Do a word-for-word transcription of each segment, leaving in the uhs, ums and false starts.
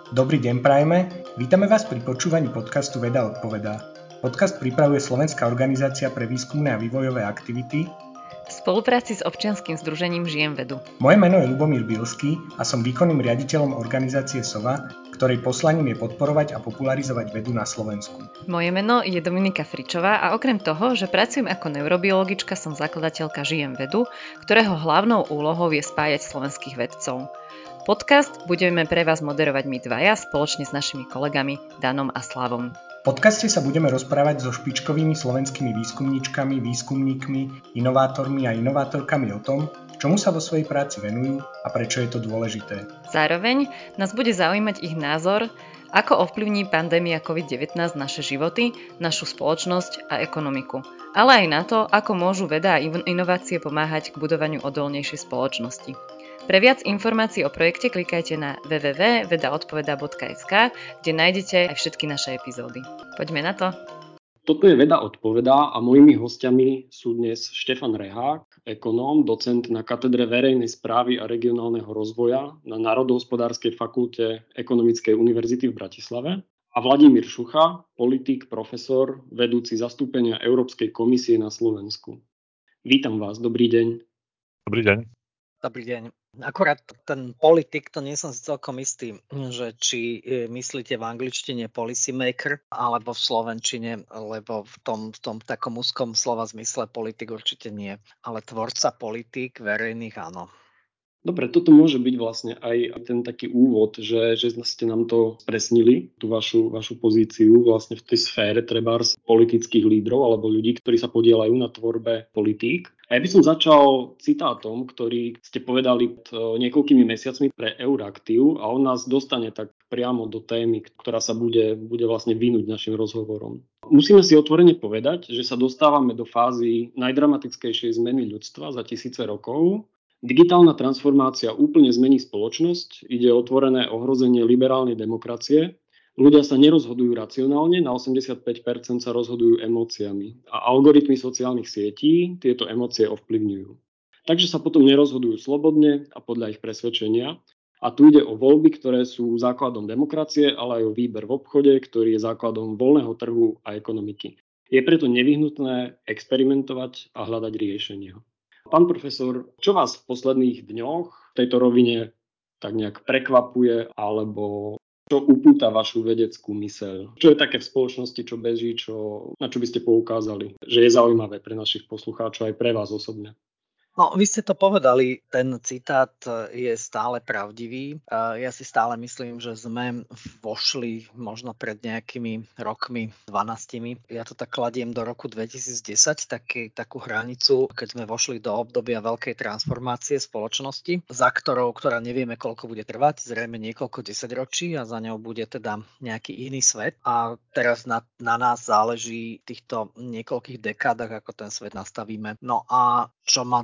Dobrý deň prajeme, vítame vás pri počúvaní podcastu Veda odpovedá. Podcast pripravuje Slovenská organizácia pre výskumné a vývojové aktivity v spolupráci s občianskym združením Žijem vedu. Moje meno je Ľubomír Bilský a som výkonným riaditeľom organizácie SOVA, ktorej poslaním je podporovať a popularizovať vedu na Slovensku. Moje meno je Dominika Fričová a okrem toho, že pracujem ako neurobiologička, som zakladateľka Žijem vedu, ktorého hlavnou úlohou je spájať slovenských vedcov. Podcast budeme pre vás moderovať my dvaja spoločne s našimi kolegami Danom a Slavom. V podcaste sa budeme rozprávať so špičkovými slovenskými výskumníčkami, výskumníkmi, inovátormi a inovátorkami o tom, čomu sa vo svojej práci venujú a prečo je to dôležité. Zároveň nás bude zaujímať ich názor, ako ovplyvní pandémia covid devätnásť naše životy, našu spoločnosť a ekonomiku. Ale aj na to, ako môžu veda a inovácie pomáhať k budovaniu odolnejšej spoločnosti. Pre viac informácií o projekte klikajte na w w w bodka veda odpoveda bodka es ka, kde nájdete aj všetky naše epizódy. Poďme na to. Toto je Veda odpovedá a mojimi hostiami sú dnes Štefan Rehák, ekonóm, docent na katedre verejnej správy a regionálneho rozvoja na Národohospodárskej fakulte Ekonomickej univerzity v Bratislave, a Vladimír Šucha, politik, profesor, vedúci zastúpenia Európskej komisie na Slovensku. Vítam vás, dobrý deň. Dobrý deň. Dobrý deň. Akurát ten politik, to nie som si celkom istý, že či myslíte v angličtine policy maker alebo v slovenčine, lebo v tom, v tom takom úzkom slova zmysle politik určite nie. Ale tvorca politík verejných áno. Dobre, toto môže byť vlastne aj ten taký úvod, že, že ste nám to presnili, tú vašu, vašu pozíciu vlastne v tej sfére trebárs politických lídrov alebo ľudí, ktorí sa podieľajú na tvorbe politík. A ja by som začal citátom, ktorý ste povedali niekoľkými mesiacmi pre Euraktiv a on nás dostane tak priamo do témy, ktorá sa bude, bude vlastne vynúť našim rozhovorom. Musíme si otvorene povedať, že sa dostávame do fázy najdramatickejšej zmeny ľudstva za tisíce rokov. Digitálna transformácia úplne zmení spoločnosť, ide o otvorené ohrozenie liberálnej demokracie. Ľudia sa nerozhodujú racionálne, na osemdesiatpäť percent sa rozhodujú emóciami a algoritmy sociálnych sietí tieto emócie ovplyvňujú. Takže sa potom nerozhodujú slobodne a podľa ich presvedčenia. A tu ide o voľby, ktoré sú základom demokracie, ale aj o výber v obchode, ktorý je základom voľného trhu a ekonomiky. Je preto nevyhnutné experimentovať a hľadať riešenia. Pán profesor, čo vás v posledných dňoch v tejto rovine tak nejak prekvapuje alebo čo upúta vašu vedeckú myseľ? Čo je také v spoločnosti, čo beží, čo, na čo by ste poukázali, že je zaujímavé pre našich poslucháčov aj pre vás osobne? No, vy ste to povedali, ten citát je stále pravdivý. Ja si stále myslím, že sme vošli možno pred nejakými rokmi, dvanástimi. Ja to tak kladiem do roku dvetisícdesať, taký, takú hranicu, keď sme vošli do obdobia veľkej transformácie spoločnosti, za ktorou, ktorá nevieme, koľko bude trvať, zrejme niekoľko desaťročí a za ňou bude teda nejaký iný svet. A teraz na, na nás záleží týchto niekoľkých dekádach, ako ten svet nastavíme. No a čo ma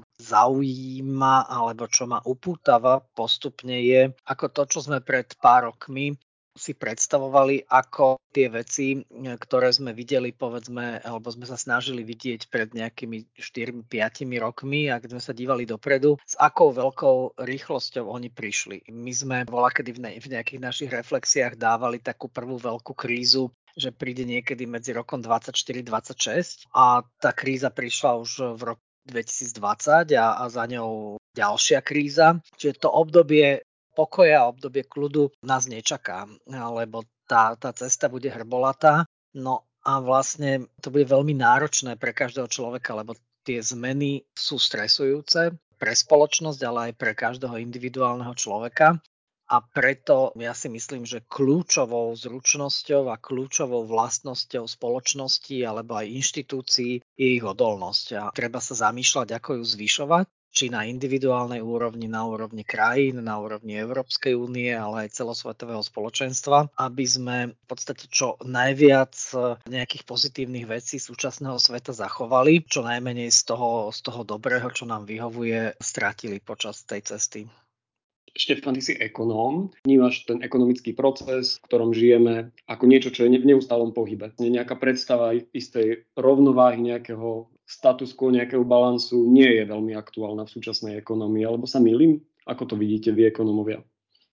zaujíma alebo čo ma upútava postupne je, ako to, čo sme pred pár rokmi si predstavovali ako tie veci, ktoré sme videli, povedzme, alebo sme sa snažili vidieť pred nejakými štyri päť rokmi, a keď sme sa dívali dopredu, s akou veľkou rýchlosťou oni prišli. My sme voľakedy v, ne, v nejakých našich reflexiách dávali takú prvú veľkú krízu, že príde niekedy medzi rokom dvadsaťštyri dvadsaťšesť a tá kríza prišla už v roku dvetisícdvadsať a, a za ňou ďalšia kríza. Čiže to obdobie pokoja a obdobie kľudu nás nečaká, lebo tá, tá cesta bude hrbolatá. No a vlastne to bude veľmi náročné pre každého človeka, lebo tie zmeny sú stresujúce pre spoločnosť, ale aj pre každého individuálneho človeka. A preto ja si myslím, že kľúčovou zručnosťou a kľúčovou vlastnosťou spoločnosti alebo aj inštitúcií je ich odolnosť. A treba sa zamýšľať, ako ju zvyšovať, či na individuálnej úrovni, na úrovni krajín, na úrovni Európskej únie, ale aj celosvetového spoločenstva, aby sme v podstate čo najviac nejakých pozitívnych vecí súčasného sveta zachovali, čo najmenej z toho, z toho dobrého, čo nám vyhovuje, stratili počas tej cesty. Štefan, ty si ekonóm, vnímaš ten ekonomický proces, v ktorom žijeme, ako niečo, čo je v neustálom pohybe. Nejaká predstava istej rovnováhy, nejakého status quo, nejakého balansu nie je veľmi aktuálna v súčasnej ekonomii, alebo sa mýlim? Ako to vidíte vy, ekonómovia?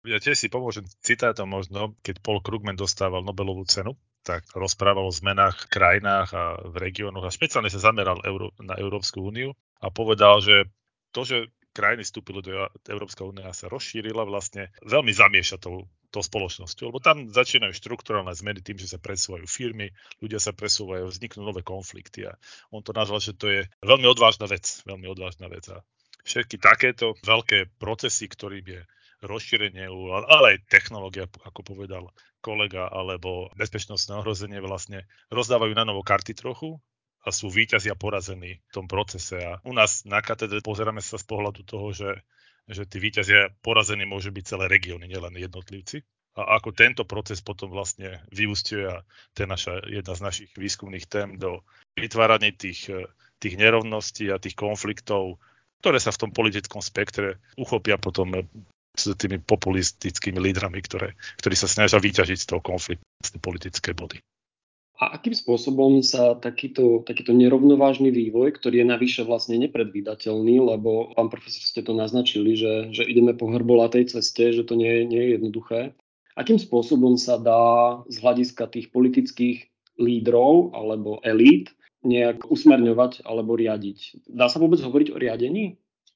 Ja tiež si pomôžem citátom možno, keď Paul Krugman dostával Nobelovú cenu, tak rozprával o zmenách v krajinách a v regiónoch a špeciálne sa zameral Euró- na Európsku úniu a povedal, že to, že krajiny vstúpili do Európska únia a sa rozšírila, vlastne veľmi zamieša tou, tou spoločnosťou, lebo tam začínajú štrukturálne zmeny tým, že sa presúvajú firmy, ľudia sa presúvajú, vzniknú nové konflikty a on to nazval, že to je veľmi odvážna vec, veľmi odvážna vec a všetky takéto veľké procesy, ktorým je rozšírenie, ale aj technológia, ako povedal kolega, alebo bezpečnostné ohrozenie vlastne rozdávajú na novo karty trochu a sú víťazi a porazení v tom procese. A u nás na katedre pozeráme sa z pohľadu toho, že, že tí víťazi a porazení môžu byť celé regióny, nielen jednotlivci. A ako tento proces potom vlastne vyústiuje a to je naša, jedna z našich výskumných tém do vytvárania tých, tých nerovností a tých konfliktov, ktoré sa v tom politickom spektre uchopia potom s tými populistickými lídrami, ktoré, ktorí sa snažia vyťažiť z toho konfliktu politické body. A akým spôsobom sa takýto, takýto nerovnovážny vývoj, ktorý je navyše vlastne nepredvídateľný, lebo pán profesor ste to naznačili, že, že ideme po hrbolatej ceste, že to nie, nie je jednoduché. Akým spôsobom sa dá z hľadiska tých politických lídrov alebo elít nejak usmerňovať alebo riadiť? Dá sa vôbec hovoriť o riadení?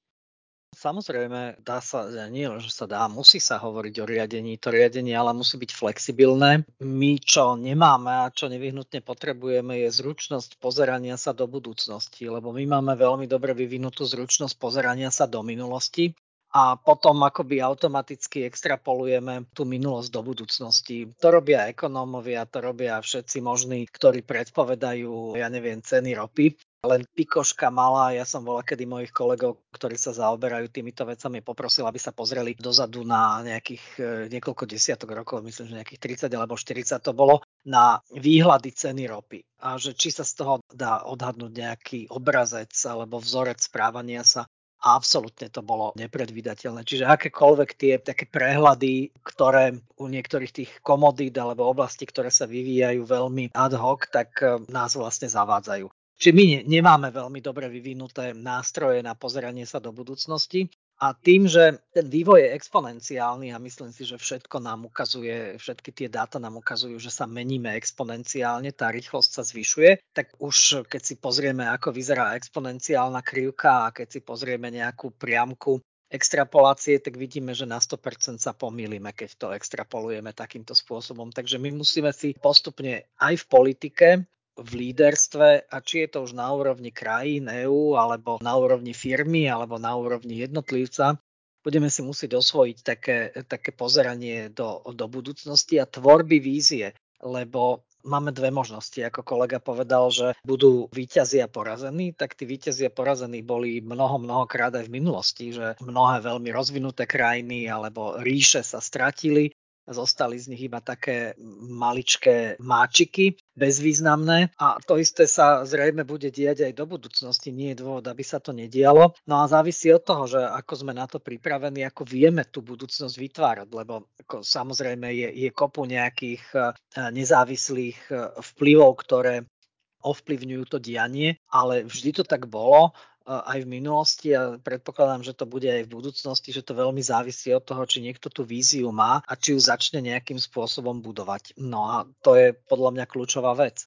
Samozrejme, dá sa, nie že sa dá, musí sa hovoriť o riadení. To riadenie ale musí byť flexibilné. My, čo nemáme a čo nevyhnutne potrebujeme, je zručnosť pozerania sa do budúcnosti, lebo my máme veľmi dobre vyvinutú zručnosť pozerania sa do minulosti a potom akoby automaticky extrapolujeme tú minulosť do budúcnosti. To robia ekonómovia, to robia všetci možní, ktorí predpovedajú, ja neviem, ceny ropy. Len pikoška malá, ja som bola kedy mojich kolegov, ktorí sa zaoberajú týmito vecami, poprosil, aby sa pozreli dozadu na nejakých niekoľko desiatok rokov, myslím, že nejakých tridsať alebo štyridsať to bolo, na výhľady ceny ropy. A že či sa z toho dá odhadnúť nejaký obrazec alebo vzorec správania sa. A absolútne to bolo nepredvídateľné. Čiže akékoľvek tie také prehľady, ktoré u niektorých tých komodít alebo oblastí, ktoré sa vyvíjajú veľmi ad hoc, tak nás vlastne zavádzajú. Čiže my nemáme veľmi dobre vyvinuté nástroje na pozeranie sa do budúcnosti a tým, že ten vývoj je exponenciálny a myslím si, že všetko nám ukazuje, všetky tie dáta nám ukazujú, že sa meníme exponenciálne, tá rýchlosť sa zvyšuje, tak už keď si pozrieme, ako vyzerá exponenciálna krivka a keď si pozrieme nejakú priamku extrapolácie, tak vidíme, že na sto percent sa pomýlime, keď to extrapolujeme takýmto spôsobom. Takže my musíme si postupne aj v politike, v líderstve, a či je to už na úrovni krajín EÚ, alebo na úrovni firmy, alebo na úrovni jednotlivca, budeme si musieť osvojiť také, také pozeranie do, do budúcnosti a tvorby vízie, lebo máme dve možnosti. Ako kolega povedal, že budú víťazi a porazení, tak tí víťazi a porazení boli mnoho, mnohokrát aj v minulosti, že mnohé veľmi rozvinuté krajiny alebo ríše sa stratili, zostali z nich iba také maličké máčiky, bezvýznamné a to isté sa zrejme bude diať aj do budúcnosti. Nie je dôvod, aby sa to nedialo. No a závisí od toho, že ako sme na to pripravení, ako vieme tú budúcnosť vytvárať, lebo ako samozrejme je, je kopu nejakých nezávislých vplyvov, ktoré ovplyvňujú to dianie, ale vždy to tak bolo aj v minulosti a predpokladám, že to bude aj v budúcnosti, že to veľmi závisí od toho, či niekto tú víziu má a či ju začne nejakým spôsobom budovať. No a to je podľa mňa kľúčová vec.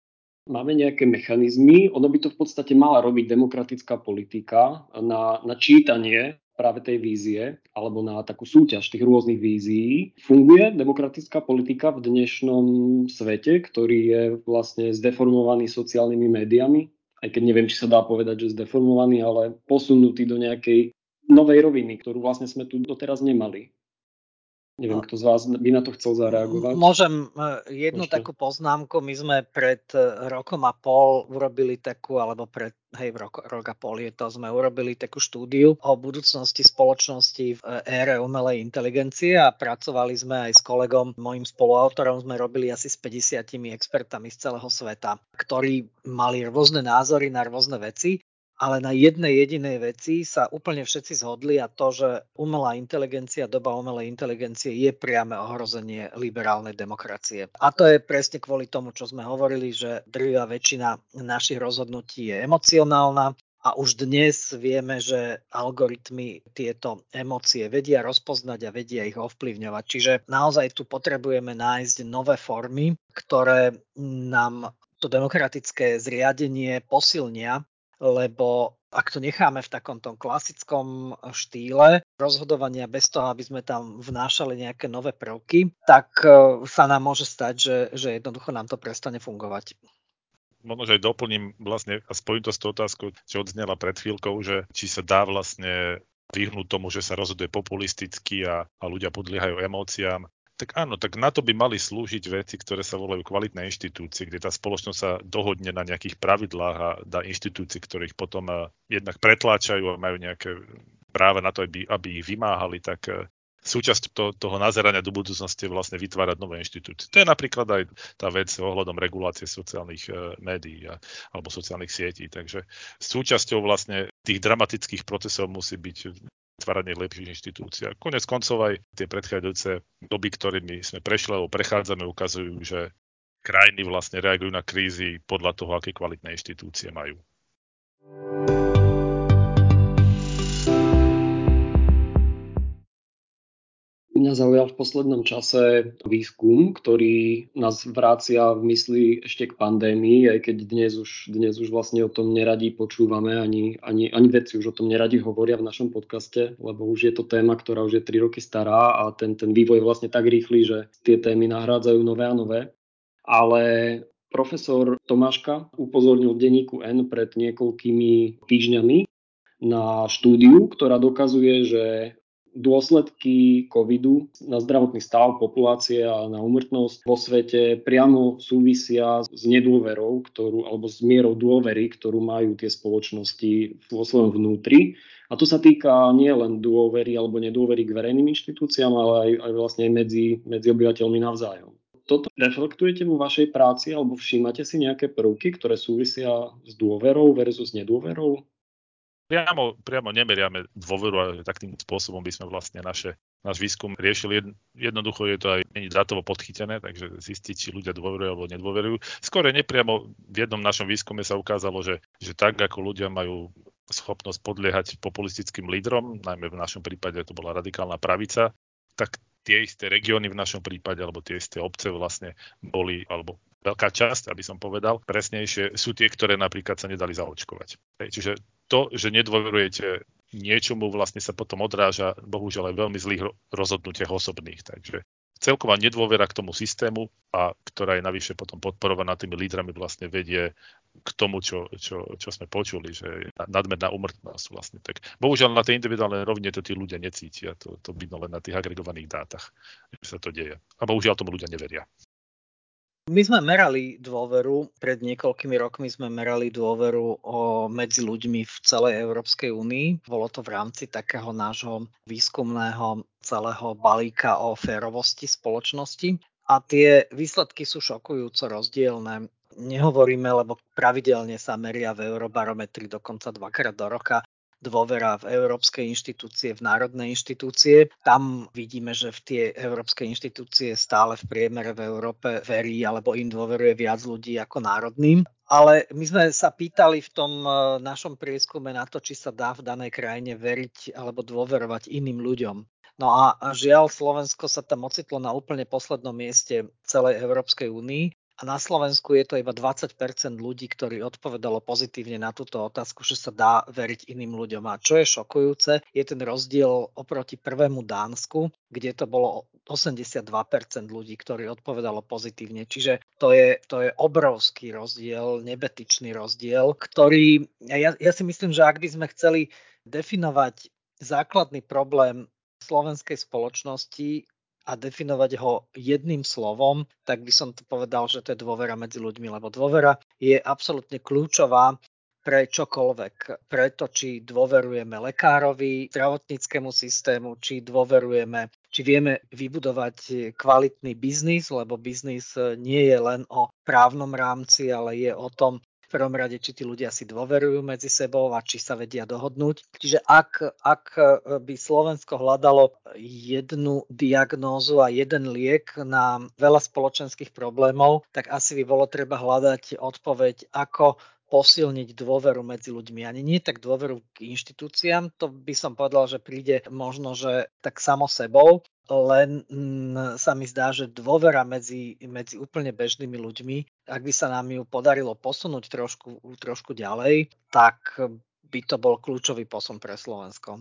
Máme nejaké mechanizmy, ono by to v podstate mala robiť demokratická politika na, na čítanie práve tej vízie, alebo na takú súťaž tých rôznych vízií. Funguje demokratická politika v dnešnom svete, ktorý je vlastne zdeformovaný sociálnymi médiami? Aj keď neviem, či sa dá povedať, že zdeformovaný, ale posunutý do nejakej novej roviny, ktorú vlastne sme tu doteraz nemali. Neviem, kto z vás by na to chcel zareagovať. Môžem jednu Môžete. takú poznámku. My sme pred rokom a pol urobili takú, alebo pred, hej, rok, rok a pol je to, sme urobili takú štúdiu o budúcnosti spoločnosti v ére umelej inteligencie a pracovali sme aj s kolegom, môjim spoluautorom, sme robili asi s päťdesiatimi expertami z celého sveta, ktorí mali rôzne názory na rôzne veci. Ale na jednej jedinej veci sa úplne všetci zhodli a to, že umelá inteligencia, doba umelej inteligencie je priame ohrozenie liberálnej demokracie. A to je presne kvôli tomu, čo sme hovorili, že drvivá väčšina našich rozhodnutí je emocionálna A už dnes vieme, že algoritmy tieto emócie vedia rozpoznať a vedia ich ovplyvňovať. Čiže naozaj tu potrebujeme nájsť nové formy, ktoré nám to demokratické zriadenie posilnia, lebo ak to necháme v takomto klasickom štýle rozhodovania bez toho, aby sme tam vnášali nejaké nové prvky, tak sa nám môže stať, že, že jednoducho nám to prestane fungovať. Možno, že aj doplním vlastne a spojím to s tou otázkou, čo odznela pred chvíľkou, že či sa dá vlastne vyhnúť tomu, že sa rozhoduje populisticky a, a ľudia podliehajú emóciám. Tak áno, tak na to by mali slúžiť veci, ktoré sa volajú kvalitné inštitúcie, kde tá spoločnosť sa dohodne na nejakých pravidlách a dá inštitúcie, ktoré ich potom jednak pretláčajú a majú nejaké práva na to, aby, aby ich vymáhali, tak súčasť to, toho nazerania do budúcnosti je vlastne vytvárať nové inštitúcie. To je napríklad aj tá vec ohľadom regulácie sociálnych e, médií a, alebo sociálnych sietí. Takže súčasťou vlastne tých dramatických procesov musí byť vytváranie lepších inštitúcií. A konec koncov aj tie predchádzajúce doby, ktorými sme prešli alebo prechádzame, ukazujú, že krajiny vlastne reagujú na krízy podľa toho, aké kvalitné inštitúcie majú. Mňa zaujal v poslednom čase výskum, ktorý nás vracia v mysli ešte k pandémii, aj keď dnes už, dnes už vlastne o tom neradi počúvame, ani, ani, ani vedci už o tom neradi hovoria v našom podcaste, lebo už je to téma, ktorá už je tri roky stará a ten, ten vývoj je vlastne tak rýchly, že tie témy nahrádzajú nové a nové. Ale profesor Tomáška upozornil v denníku N pred niekoľkými týždňami na štúdiu, ktorá dokazuje, že dôsledky covidu na zdravotný stav populácie a na úmrtnosť vo svete priamo súvisia s nedôverou, ktorú, alebo s mierou dôvery, ktorú majú tie spoločnosti vo svojom vnútri. A to sa týka nie len dôvery alebo nedôvery k verejným inštitúciám, ale aj, aj vlastne medzi, medzi obyvateľmi navzájom. Toto reflektujete vo vašej práci alebo všímate si nejaké prvky, ktoré súvisia s dôverou versus nedôverou? Priamo, priamo nemeriame dôveru a takým spôsobom by sme vlastne naše, náš výskum riešili. Jednoducho je to aj nie dátovo podchytené, takže zistiť, či ľudia dôverujú alebo nedôverujú. Skôr nepriamo v jednom našom výskume sa ukázalo, že, že tak ako ľudia majú schopnosť podliehať populistickým lídrom, najmä v našom prípade to bola radikálna pravica, tak tie isté regióny v našom prípade alebo tie isté obce vlastne boli, alebo veľká časť, aby som povedal, presnejšie, sú tie, ktoré napríklad sa nedali zaočkovať. Čiže to, že nedôverujete niečomu, vlastne sa potom odráža bohužiaľ aj veľmi zlých rozhodnutiach osobných. Takže celková nedôvera k tomu systému, a ktorá je navyše potom podporovaná tými lídrami, vlastne vedie k tomu, čo, čo, čo sme počuli, že je nadmerná úmrtnosť vlastne. Tak bohužiaľ na tej individuálnej rovine to tí ľudia necítia, to, to vidno len na tých agregovaných dátach, že sa to deje. A bohužiaľ tomu ľudia neveria. My sme merali dôveru, pred niekoľkými rokmi sme merali dôveru o, medzi ľuďmi v celej Európskej únii. Bolo to v rámci takého nášho výskumného celého balíka o férovosti spoločnosti. A tie výsledky sú šokujúco rozdielne. Nehovoríme, lebo pravidelne sa meria v Eurobarometri dokonca dvakrát do roka dôvera v európske inštitúcie, v národné inštitúcie. Tam vidíme, že v tie európske inštitúcie stále v priemere v Európe verí alebo im dôveruje viac ľudí ako národným. Ale my sme sa pýtali v tom našom prieskume na to, či sa dá v danej krajine veriť alebo dôverovať iným ľuďom. No a žiaľ, Slovensko sa tam ocitlo na úplne poslednom mieste celej Európskej únii. A na Slovensku je to iba dvadsať percent ľudí, ktorí odpovedalo pozitívne na túto otázku, že sa dá veriť iným ľuďom. A čo je šokujúce, je ten rozdiel oproti prvému Dánsku, kde to bolo osemdesiatdva percent ľudí, ktorí odpovedalo pozitívne. Čiže to je, to je obrovský rozdiel, nebetičný rozdiel, ktorý, ja, ja si myslím, že ak by sme chceli definovať základný problém slovenskej spoločnosti a definovať ho jedným slovom, tak by som to povedal, že to je dôvera medzi ľuďmi, lebo dôvera je absolútne kľúčová pre čokoľvek. Preto, či dôverujeme lekárovi, zdravotníckemu systému, či dôverujeme, či vieme vybudovať kvalitný biznis, lebo biznis nie je len o právnom rámci, ale je o tom, v prvom rade, či tí ľudia si dôverujú medzi sebou a či sa vedia dohodnúť. Čiže ak, ak by Slovensko hľadalo jednu diagnózu a jeden liek na veľa spoločenských problémov, tak asi by bolo treba hľadať odpoveď, ako posilniť dôveru medzi ľuďmi. Ani nie tak dôveru k inštitúciám, to by som povedal, že príde možno, že tak samo sebou, len mm, sa mi zdá, že dôvera medzi, medzi úplne bežnými ľuďmi, ak by sa nám ju podarilo posunúť trošku, trošku ďalej, tak by to bol kľúčový posun pre Slovensko.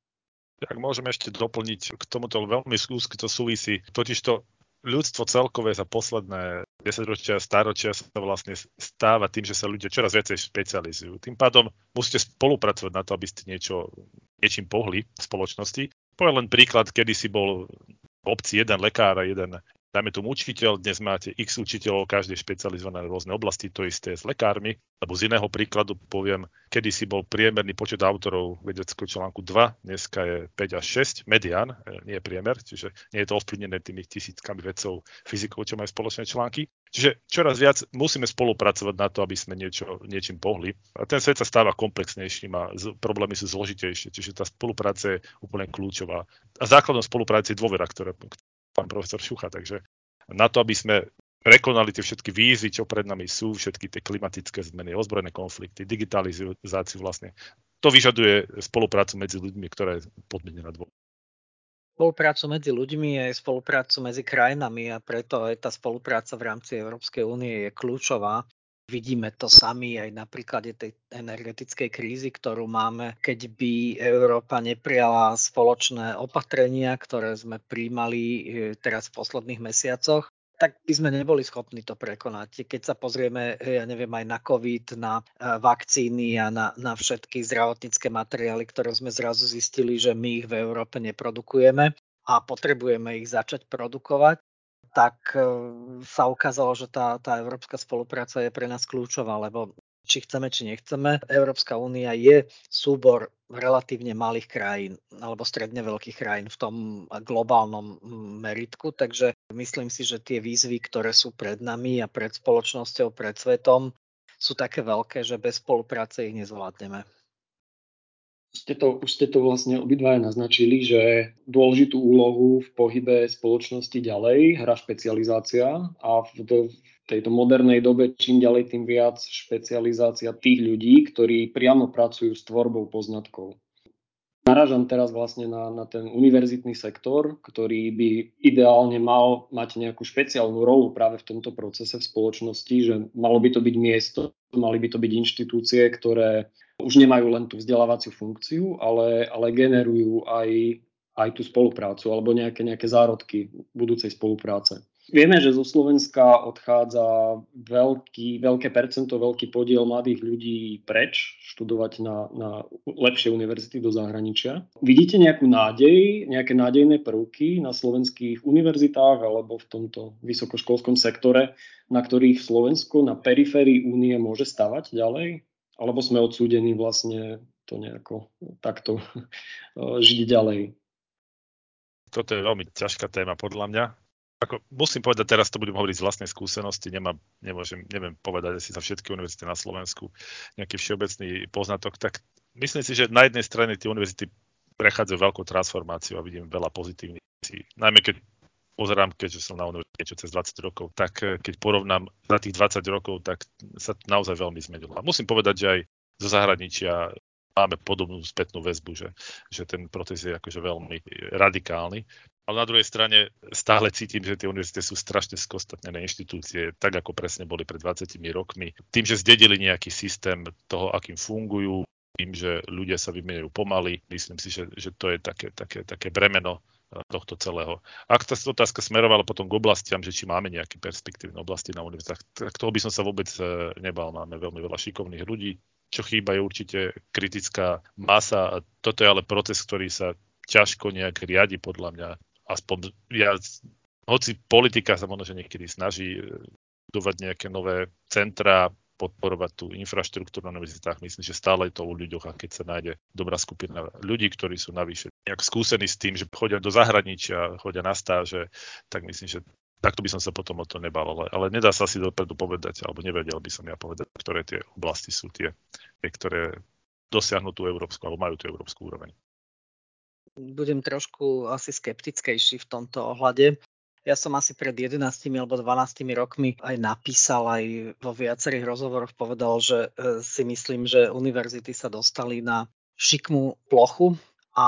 Ak môžeme ešte doplniť, k tomuto veľmi úzky to súvisí, totižto ľudstvo celkové za posledné desaťročia, stáročia sa vlastne stáva tým, že sa ľudia čoraz viacej špecializujú. Tým pádom musíte spolupracovať na to, aby ste niečo, niečím pohli v spoločnosti. Poviem len príklad, kedy si bol v obci jeden lekár a jeden, dajme tomu učiteľ, dnes máte x učiteľov, každý je špecializovaný na rôzne oblasti, to isté s lekármi. Alebo z iného príkladu poviem, kedy si bol priemerný počet autorov vedeckého článku dva, dneska je päť až šesť, medián, nie je priemer, čiže nie je to ovplyvnené tými tisíckami vedcov, fyzikov, čo majú spoločné články. Čiže čoraz viac musíme spolupracovať na to, aby sme niečo, niečím pohli. A ten svet sa stáva komplexnejším a z, problémy sú zložitejšie, čiže tá spolupráca je úplne kľúčová. A základom spolupráce je dôvera, ktoré pán profesor Šucha, takže na to, aby sme prekonali tie všetky výzvy, čo pred nami sú, všetky tie klimatické zmeny, ozbrojené konflikty, digitalizáciu vlastne, to vyžaduje spoluprácu medzi ľuďmi, ktorá je podmienená dôverou. Spoluprácu medzi ľuďmi je spoluprácu medzi krajinami a preto aj tá spolupráca v rámci Európskej únie je kľúčová. Vidíme to sami aj na príklade tej energetickej krízy, ktorú máme. Keď by Európa neprijala spoločné opatrenia, ktoré sme prijímali teraz v posledných mesiacoch, tak by sme neboli schopní to prekonať. Keď sa pozrieme, ja neviem, aj na COVID, na vakcíny a na, na všetky zdravotnícke materiály, ktoré sme zrazu zistili, že my ich v Európe neprodukujeme a potrebujeme ich začať produkovať, tak sa ukázalo, že tá, tá európska spolupráca je pre nás kľúčová, lebo či chceme, či nechceme, Európska únia je súbor relatívne malých krajín alebo stredne veľkých krajín v tom globálnom meritku, takže myslím si, že tie výzvy, ktoré sú pred nami a pred spoločnosťou, pred svetom, sú také veľké, že bez spolupráce ich nezvládneme. Ste to, už ste to vlastne obidvaja naznačili, že dôležitú úlohu v pohybe spoločnosti ďalej hrá špecializácia a v tejto modernej dobe čím ďalej tým viac špecializácia tých ľudí, ktorí priamo pracujú s tvorbou poznatkov. Narážam teraz vlastne na, na ten univerzitný sektor, ktorý by ideálne mal mať nejakú špeciálnu rolu práve v tomto procese v spoločnosti, že malo by to byť miesto, mali by to byť inštitúcie, ktoré už nemajú len tú vzdelávaciu funkciu, ale, ale generujú aj, aj tú spoluprácu alebo nejaké, nejaké zárodky budúcej spolupráce. Vieme, že zo Slovenska odchádza veľký, veľké percento, veľký podiel mladých ľudí preč študovať na, na lepšie univerzity do zahraničia. Vidíte nejakú nádej, nejaké nádejné prvky na slovenských univerzitách alebo v tomto vysokoškolskom sektore, na ktorých Slovensko na periférii únie môže stavať ďalej? Alebo sme odsúdení vlastne to nejako takto žiť ďalej? Toto je veľmi ťažká téma podľa mňa. Ako, musím povedať, teraz to budem hovoriť z vlastnej skúsenosti, nemám, nemôžem, neviem povedať asi za všetky univerzity na Slovensku nejaký všeobecný poznatok, tak myslím si, že na jednej strane tie univerzity prechádzajú veľkou transformáciou a vidím veľa pozitívnych vecí. Najmä keď pozerám, keďže som na univerzite čo cez dvadsať rokov, tak keď porovnám za tých dvadsať rokov, tak sa to naozaj veľmi zmenilo. A musím povedať, že aj zo zahraničia máme podobnú spätnú väzbu, že, že ten proces je akože veľmi radikálny. Ale na druhej strane stále cítim, že tie univerzity sú strašne skostatnené inštitúcie, tak ako presne boli pred dvadsiatimi rokmi. Tým, že zdedili nejaký systém toho, akým fungujú, tým, že ľudia sa vymieňajú pomaly, myslím si, že, že to je také, také, také bremeno tohto celého. Ak tá otázka smerovala potom k oblastiam, že či máme nejaké perspektívne oblasti na univerzitách, tak toho by som sa vôbec nebal. Máme veľmi veľa šikovných ľudí. Čo chýba je určite kritická masa. A toto je ale proces, ktorý sa ťažko nejak riadi podľa mňa. Aspoň ja, hoci politika sa možno, že niekedy snaží budovať nejaké nové centra, podporovať tú infraštruktúru na univerzitách, myslím, že stále je to o ľuďoch a keď sa nájde dobrá skupina ľudí, ktorí sú navyše nejak skúsení s tým, že chodia do zahraničia, chodia na stáže, tak myslím, že takto by som sa potom o to nebal, ale, ale nedá sa si dopredu povedať, alebo nevedel by som ja povedať, ktoré tie oblasti sú tie, ktoré dosiahnu tú európsku, alebo majú tú európsku úroveň. Budem trošku asi skeptickejší v tomto ohľade. Ja som asi pred jedenástimi alebo dvanástimi rokmi aj napísal, aj vo viacerých rozhovoroch povedal, že si myslím, že univerzity sa dostali na šikmú plochu a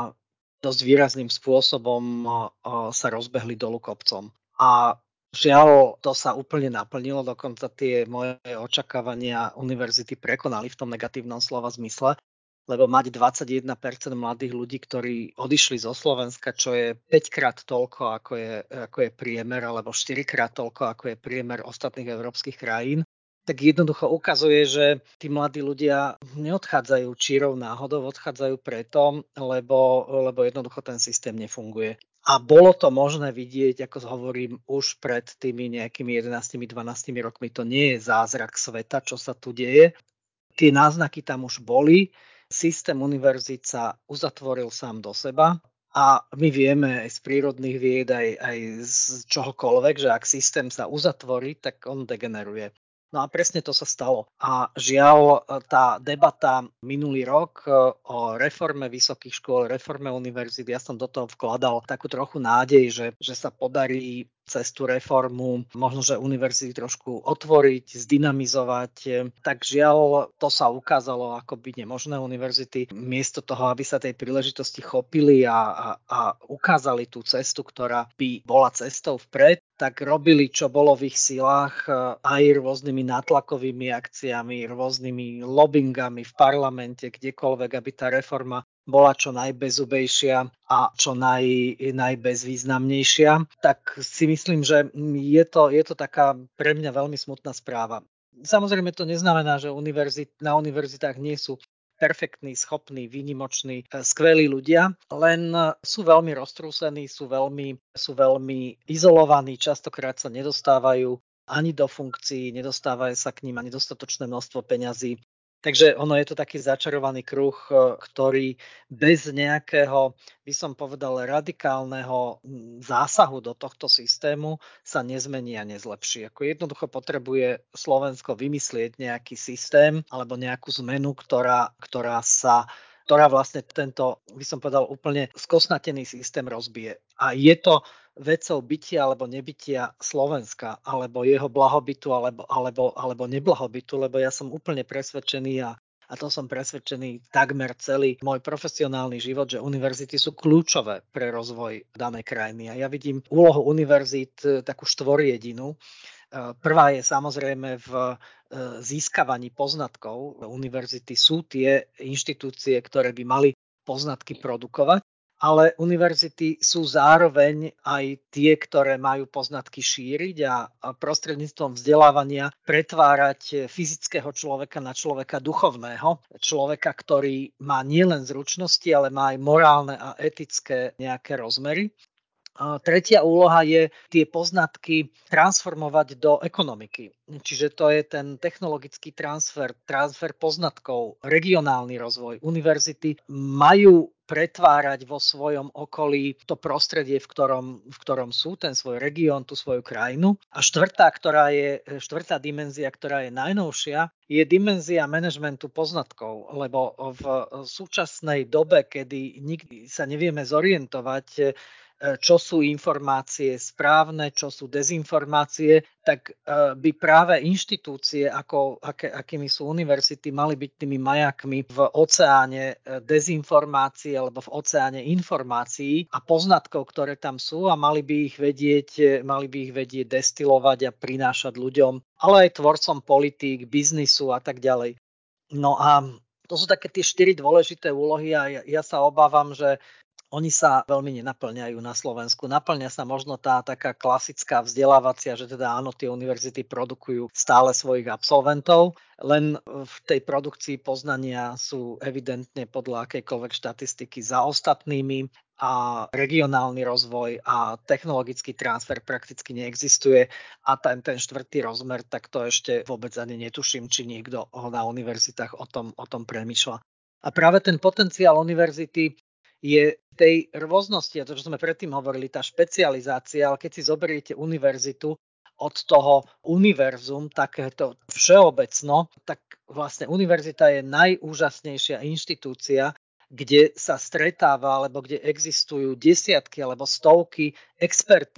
dosť výrazným spôsobom sa rozbehli dolu kopcom. A žiaľ, to sa úplne naplnilo, dokonca tie moje očakávania univerzity prekonali v tom negatívnom slova zmysle, lebo mať dvadsaťjeden percent mladých ľudí, ktorí odišli zo Slovenska, čo je päťkrát toľko, ako je, ako je priemer, alebo štyrikrát toľko, ako je priemer ostatných európskych krajín, tak jednoducho ukazuje, že tí mladí ľudia neodchádzajú čírou náhodou, odchádzajú preto, lebo, lebo jednoducho ten systém nefunguje. A bolo to možné vidieť, ako hovorím, už pred tými nejakými jedenástimi dvanástimi rokmi. To nie je zázrak sveta, čo sa tu deje. Tie náznaky tam už boli. Systém univerzít sa uzatvoril sám do seba. A my vieme aj z prírodných vied, aj, aj z čohokoľvek, že ak systém sa uzatvorí, tak on degeneruje. No a presne to sa stalo. A žiaľ, tá debata minulý rok o reforme vysokých škôl, reforme univerzít, ja som do toho vkladal takú trochu nádej, že, že sa podarí cez tú reformu možno, že univerzity trošku otvoriť, zdynamizovať. Tak žiaľ, to sa ukázalo ako byť nemožné. Univerzity miesto toho, aby sa tej príležitosti chopili a, a, a ukázali tú cestu, ktorá by bola cestou vpred, tak robili, čo bolo v ich silách, aj rôznymi nátlakovými akciami, rôznymi lobbyingami v parlamente, kdekoľvek, aby tá reforma bola čo najbezubejšia a čo naj, najbezvýznamnejšia, tak si myslím, že je to, je to taká pre mňa veľmi smutná správa. Samozrejme to neznamená, že univerzit, na univerzitách nie sú perfektní, schopní, výnimoční, skvelí ľudia, len sú veľmi roztrúsení, sú veľmi, sú veľmi izolovaní, častokrát sa nedostávajú ani do funkcií, nedostávajú sa k ním ani dostatočné množstvo peňazí. Takže ono je to taký začarovaný kruh, ktorý bez nejakého, by som povedal, radikálneho zásahu do tohto systému sa nezmení a nezlepší. Ako jednoducho potrebuje Slovensko vymyslieť nejaký systém alebo nejakú zmenu, ktorá, ktorá sa ktorá vlastne tento, by som povedal, úplne skosnatený systém rozbije. A je to vecou bytia alebo nebytia Slovenska, alebo jeho blahobytu, alebo, alebo, alebo neblahobytu, lebo ja som úplne presvedčený a, a to som presvedčený takmer celý môj profesionálny život, že univerzity sú kľúčové pre rozvoj danej krajiny. A ja vidím úlohu univerzít takú štvorjedinú. Prvá je samozrejme v získavaní poznatkov. Univerzity sú tie inštitúcie, ktoré by mali poznatky produkovať, ale univerzity sú zároveň aj tie, ktoré majú poznatky šíriť a prostredníctvom vzdelávania pretvárať fyzického človeka na človeka duchovného. Človeka, ktorý má nielen zručnosti, ale má aj morálne a etické nejaké rozmery. A tretia úloha je tie poznatky transformovať do ekonomiky. Čiže to je ten technologický transfer, transfer poznatkov, regionálny rozvoj. Univerzity majú pretvárať vo svojom okolí to prostredie, v ktorom, v ktorom sú, ten svoj región, tú svoju krajinu. A štvrtá, ktorá je, štvrtá dimenzia, ktorá je najnovšia, je dimenzia manažmentu poznatkov, lebo v súčasnej dobe, kedy nikdy sa nevieme zorientovať, čo sú informácie správne, čo sú dezinformácie, tak by práve inštitúcie, ako, aké, akými sú univerzity, mali byť tými majakmi v oceáne dezinformácií alebo v oceáne informácií a poznatkov, ktoré tam sú a mali by ich vedieť, mali by ich vedieť destilovať a prinášať ľuďom, ale aj tvorcom politík, biznisu a tak ďalej. No a to sú také tie štyri dôležité úlohy a ja, ja sa obávam, že oni sa veľmi nenaplňajú na Slovensku. Naplňa sa možno tá taká klasická vzdelávacia, že teda áno, tie univerzity produkujú stále svojich absolventov, len v tej produkcii poznania sú evidentne podľa akejkoľvek štatistiky za ostatnými a regionálny rozvoj a technologický transfer prakticky neexistuje a ten, ten štvrtý rozmer, tak to ešte vôbec ani netuším, či niekto na univerzitách o tom, o tom premýšľa. A práve ten potenciál univerzity je v tej rôznosti, a to, čo sme predtým hovorili, tá špecializácia, ale keď si zoberiete univerzitu od toho univerzum, takéto všeobecno, tak vlastne univerzita je najúžasnejšia inštitúcia, kde sa stretáva, alebo kde existujú desiatky alebo stovky expertíz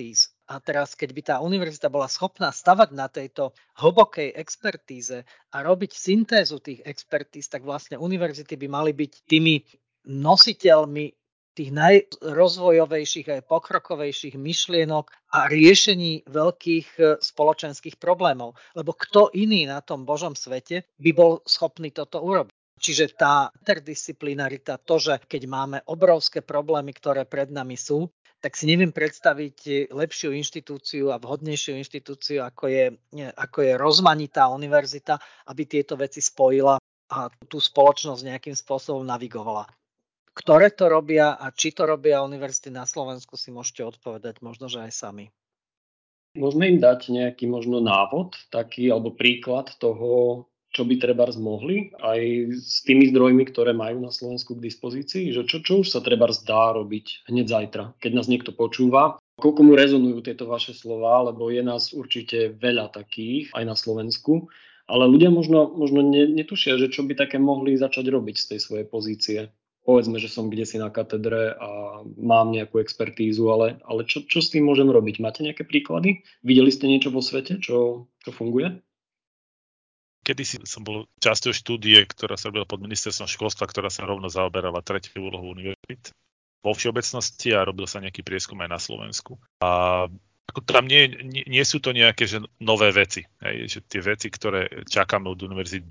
A teraz, keď by tá univerzita bola schopná stavať na tejto hlbokej expertíze a robiť syntézu tých expertíz, tak vlastne univerzity by mali byť tými nositeľmi tých najrozvojovejších aj pokrokovejších myšlienok a riešení veľkých spoločenských problémov. Lebo kto iný na tom Božom svete by bol schopný toto urobiť? Čiže tá interdisciplinarita, to, že keď máme obrovské problémy, ktoré pred nami sú, tak si neviem predstaviť lepšiu inštitúciu a vhodnejšiu inštitúciu, ako je, ako je rozmanitá univerzita, aby tieto veci spojila a tú spoločnosť nejakým spôsobom navigovala. Ktoré to robia a či to robia univerzity na Slovensku, si môžete odpovedať možno, že aj sami. Môžeme im dať nejaký možno návod, taký alebo príklad toho, čo by trebárs mohli, aj s tými zdrojmi, ktoré majú na Slovensku k dispozícii, že čo, čo už sa trebárs dá robiť hneď zajtra, keď nás niekto počúva. Koľko mu rezonujú tieto vaše slová, lebo je nás určite veľa takých aj na Slovensku, ale ľudia možno, možno netušia, že čo by také mohli začať robiť z tej svojej pozície. Povedzme, že som kdesi na katedre a mám nejakú expertízu, ale, ale čo, čo s tým môžem robiť? Máte nejaké príklady? Videli ste niečo vo svete, čo, čo funguje? Kedysi som bol časťou štúdie, ktorá sa robila pod ministerstvom školstva, ktorá sa rovno zaoberala tretiu úlohu univerzít vo všeobecnosti a robil sa nejaký prieskum aj na Slovensku. A ako tam nie, nie, nie sú to nejaké že nové veci. Hej, že tie veci, ktoré čakáme od univerzít,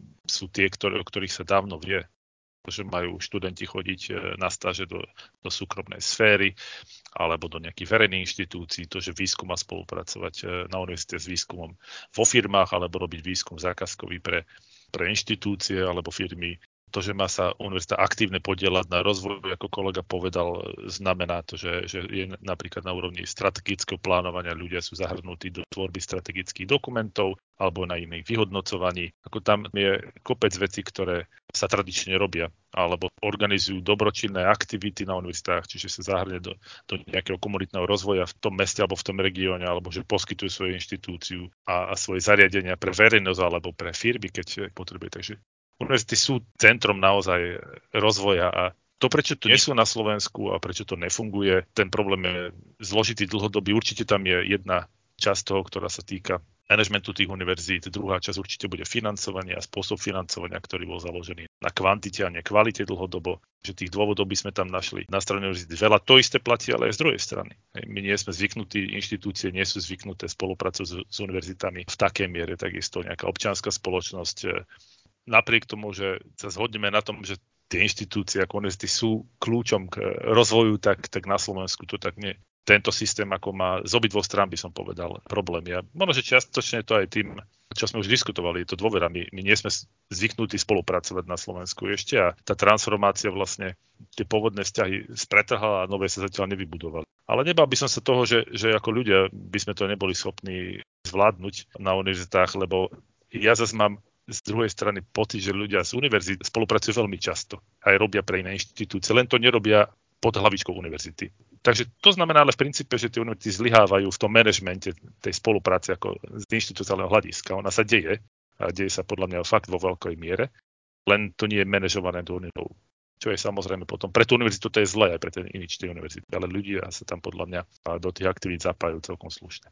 sú tie, ktoré, o ktorých sa dávno vie. Že majú študenti chodiť na stáže do, do súkromnej sféry alebo do nejakých verejných inštitúcií, to, že výskum má spolupracovať na univerzite s výskumom vo firmách alebo robiť výskum zákazkový pre, pre inštitúcie alebo firmy. To, že má sa univerzita aktívne podieľať na rozvoj, ako kolega povedal, znamená to, že, že je napríklad na úrovni strategického plánovania ľudia sú zahrnutí do tvorby strategických dokumentov alebo na iných vyhodnocovaní. Ako tam je kopec vecí, ktoré sa tradične robia alebo organizujú dobročinné aktivity na univerzitách, čiže sa zahrnie do, do nejakého komunitného rozvoja v tom meste alebo v tom regióne, alebo že poskytujú svoju inštitúciu a, a svoje zariadenia pre verejnosť alebo pre firmy, keď potrebuje. Takže univerzity sú centrom naozaj rozvoja a to, prečo to nie sú na Slovensku a prečo to nefunguje, ten problém je zložitý, dlhodobý. Určite tam je jedna časť toho, ktorá sa týka manažmentu tých univerzít. Druhá časť určite bude financovanie a spôsob financovania, ktorý bol založený na kvantite a nie kvalite dlhodobo. Že tých dôvodov by sme tam našli na strane univerzity veľa. To isté platí ale aj z druhej strany. My nie sme zvyknutí, inštitúcie nie sú zvyknuté spolupracovať s, s univerzitami v takej miere, takisto nejaká občianska spoločnosť. Napriek tomu, že sa zhodneme na tom, že tie inštitúcie ako univerzity sú kľúčom k rozvoju, tak, tak na Slovensku to tak nie. Tento systém, ako má z obidvoch strán, by som povedal, problém. Ja, možno, že čiastočne to aj tým, čo sme už diskutovali, je to dôvera. My, my nie sme zvyknutí spolupracovať na Slovensku ešte a tá transformácia vlastne tie pôvodné vzťahy spretrhala a nové sa zatiaľ nevybudovali. Ale nebal by som sa toho, že, že ako ľudia by sme to neboli schopní zvládnuť na univerzitách, lebo ja zase mám z druhej strany pocit, že ľudia z univerzít spolupracujú veľmi často. Aj robia pre iné inštitúcie, len to nerobia pod hlavičkou univerzity. Takže to znamená ale v princípe, že tie univerzity zlyhávajú v tom manažmente tej spolupráce ako z inštitúciálneho hľadiska. Ona sa deje a deje sa podľa mňa fakt vo veľkej miere, len to nie je manažované do univerzitov. Čo je samozrejme potom, pre tú univerzitu to je zlé aj pre ten imidž tej univerzity, ale ľudia sa tam podľa mňa do tých aktivít zapájajú celkom slušne.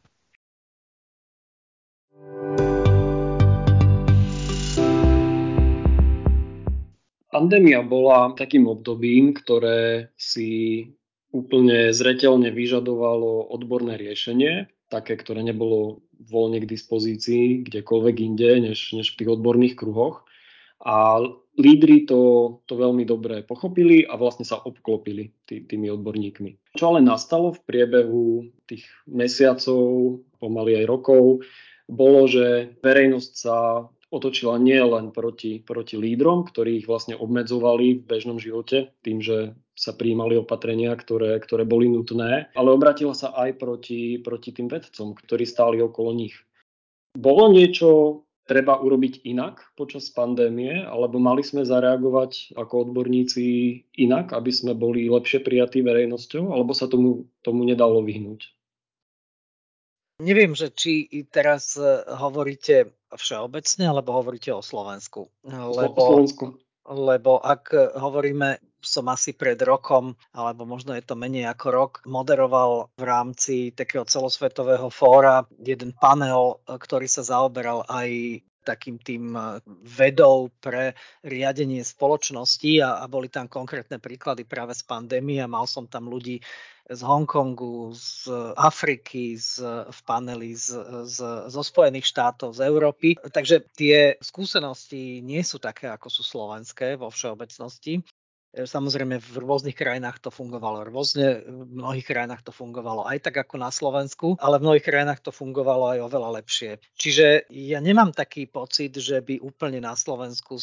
Pandémia bola takým obdobím, ktoré si úplne zreteľne vyžadovalo odborné riešenie, také, ktoré nebolo voľne k dispozícii kdekoľvek inde, než, než v tých odborných kruhoch. A lídri to, to veľmi dobre pochopili a vlastne sa obklopili tý, tými odborníkmi. Čo ale nastalo v priebehu tých mesiacov, pomaly aj rokov, bolo, že verejnosť sa otočila nie len proti, proti lídrom, ktorí ich vlastne obmedzovali v bežnom živote tým, že sa prijímali opatrenia, ktoré, ktoré boli nutné, ale obratila sa aj proti, proti tým vedcom, ktorí stáli okolo nich. Bolo niečo treba urobiť inak počas pandémie, alebo mali sme zareagovať ako odborníci inak, aby sme boli lepšie prijatí verejnosťou, alebo sa tomu, tomu nedalo vyhnúť? Neviem, že či teraz hovoríte všeobecne, alebo hovoríte o Slovensku. Lebo, o Slovensku. Lebo ak hovoríme som asi pred rokom, alebo možno je to menej ako rok, moderoval v rámci takého celosvetového fóra jeden panel, ktorý sa zaoberal aj takým tým vedou pre riadenie spoločnosti a, a boli tam konkrétne príklady práve z pandémie a mal som tam ľudí z Hongkongu, z Afriky, z, v paneli z, z, zo Spojených štátov, z Európy. Takže tie skúsenosti nie sú také, ako sú slovenské vo všeobecnosti. Samozrejme, v rôznych krajinách to fungovalo rôzne, v mnohých krajinách to fungovalo aj tak ako na Slovensku, ale v mnohých krajinách to fungovalo aj oveľa lepšie. Čiže ja nemám taký pocit, že by úplne na Slovensku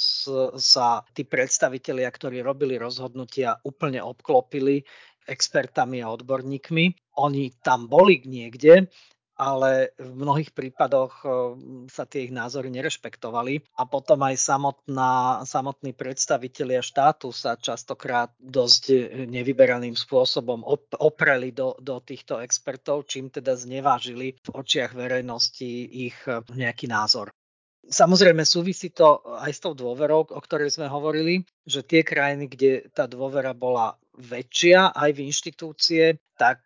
sa tí predstavitelia, ktorí robili rozhodnutia, úplne obklopili expertami a odborníkmi. Oni tam boli niekde, ale v mnohých prípadoch sa tie ich názory nerešpektovali a potom aj samotná, samotní predstavitelia štátu sa častokrát dosť nevyberaným spôsobom opreli do, do týchto expertov, čím teda znevážili v očiach verejnosti ich nejaký názor. Samozrejme súvisí to aj s tou dôverou, o ktorej sme hovorili, že tie krajiny, kde tá dôvera bola väčšia aj v inštitúcie, tak